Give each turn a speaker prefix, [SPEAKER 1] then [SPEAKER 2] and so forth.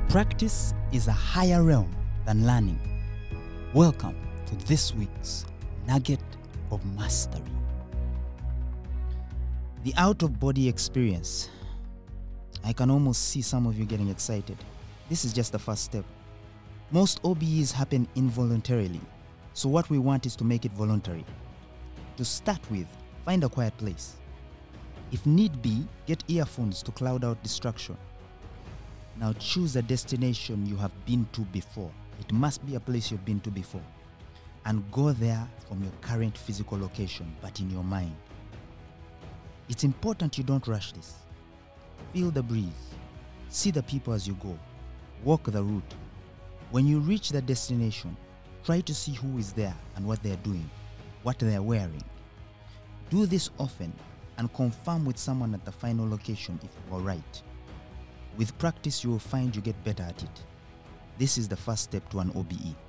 [SPEAKER 1] Practice is a higher realm than learning. Welcome to this week's Nugget of Mastery. The out-of-body experience. I can almost see some of you getting excited. This is just the first step. Most OBEs happen involuntarily, so what we want is to make it voluntary. To start with, find a quiet place. If need be, get earphones to cloud out distraction. Now choose a destination you have been to before. It must be a place you've been to before. And go there from your current physical location, but in your mind. It's important you don't rush this. Feel the breeze. See the people as you go. Walk the route. When you reach the destination, try to see who is there and what they're doing, what they're wearing. Do this often and confirm with someone at the final location if you are right. With practice, you will find you get better at it. This is the first step to an OBE.